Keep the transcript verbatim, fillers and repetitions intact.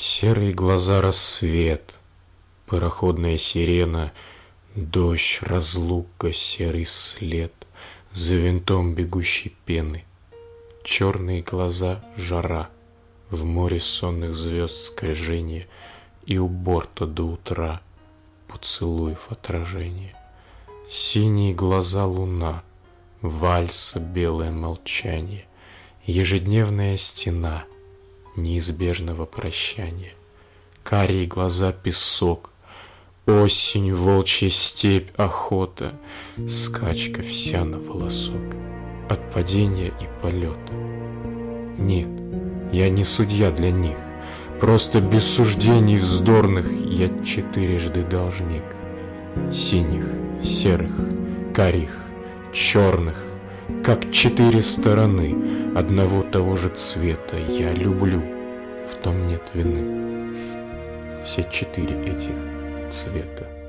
Серые глаза — рассвет, пароходная сирена, дождь, разлука, серый след, за винтом бегущей пены. Черные глаза — жара, в море сонных звезд скольжение, и у борта до утра поцелуев отражение. Синие глаза — луна, вальса белое молчание, ежедневная стена неизбежного прощания. Карие глаза — песок, осень, волчья степь, охота, скачка вся на волосок от падения и полета. Нет, я не судья для них, просто без суждений вздорных я четырежды должник. Синих, серых, карих, черных, как четыре стороны одного того же цвета я люблю, в том нет вины. Все четыре этих цвета.